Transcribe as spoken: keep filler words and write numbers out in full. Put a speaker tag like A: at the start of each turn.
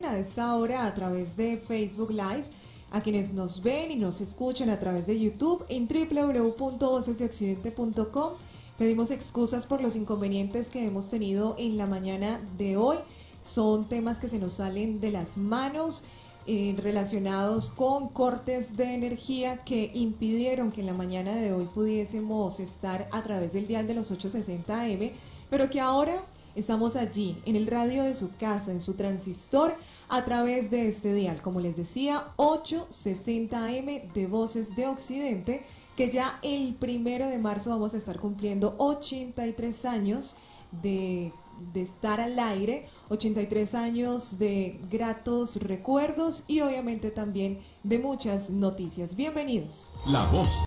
A: A esta hora a través de Facebook Live, a quienes nos ven y nos escuchan a través de YouTube en w w w punto voces de occidente punto com. Pedimos excusas por los inconvenientes que hemos tenido en la mañana de hoy. Son temas que se nos salen de las manos, eh, relacionados con cortes de energía que impidieron que en la mañana de hoy pudiésemos estar a través del dial de los ochocientos sesenta A M, pero que ahora estamos allí, en el radio de su casa, en su transistor, a través de este dial, como les decía, ochocientos sesenta A M de Voces de Occidente, que ya el primero de marzo vamos a estar cumpliendo ochenta y tres años de, de estar al aire, ochenta y tres años de gratos recuerdos y obviamente también de muchas noticias. Bienvenidos.
B: La voz